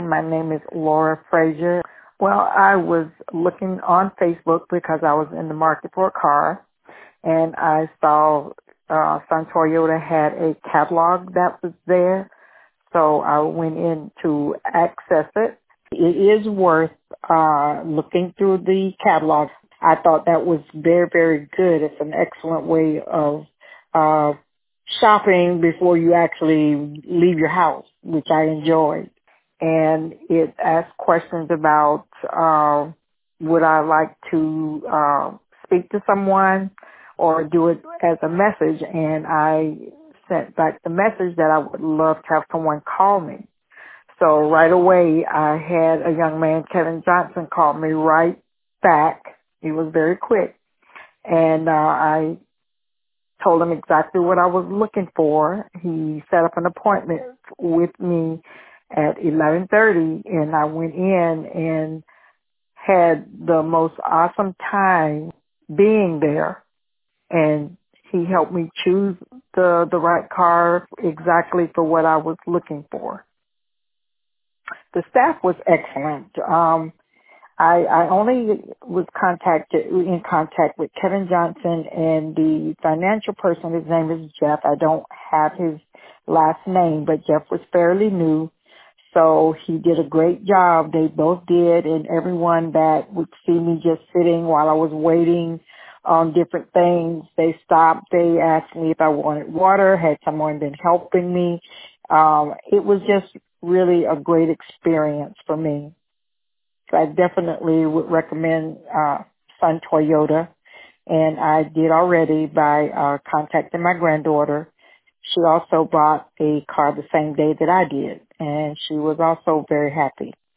My name is Laura Frazier. Well, I was looking on Facebook because I was in the market for a car, and I saw Sun Toyota had a catalog that was there, so I went in to access it. It is worth looking through the catalog. I thought that was very, very good. It's an excellent way of uh, shopping before you actually leave your house, which I enjoyed. And it asked questions about would I like to speak to someone or do it as a message, and I sent back the message that I would love to have someone call me. So right away, I had a young man, Kevin Johnson, call me right back. He was very quick. And I told him exactly what I was looking for. He set up an appointment with me at 11:30, and I went in and had the most awesome time being there. And he helped me choose the right car exactly for what I was looking for. The staff was excellent. I only was in contact with Kevin Johnson and the financial person. His name is Jeff. I don't have his last name, but Jeff was fairly new. So he did a great job. They both did. And everyone that would see me just sitting while I was waiting on different things, they stopped. They asked me if I wanted water. Had someone been helping me? It was just really a great experience for me. So I definitely would recommend Sun Toyota, and I did already by contacting my granddaughter. She also bought a car the same day that I did, and she was also very happy.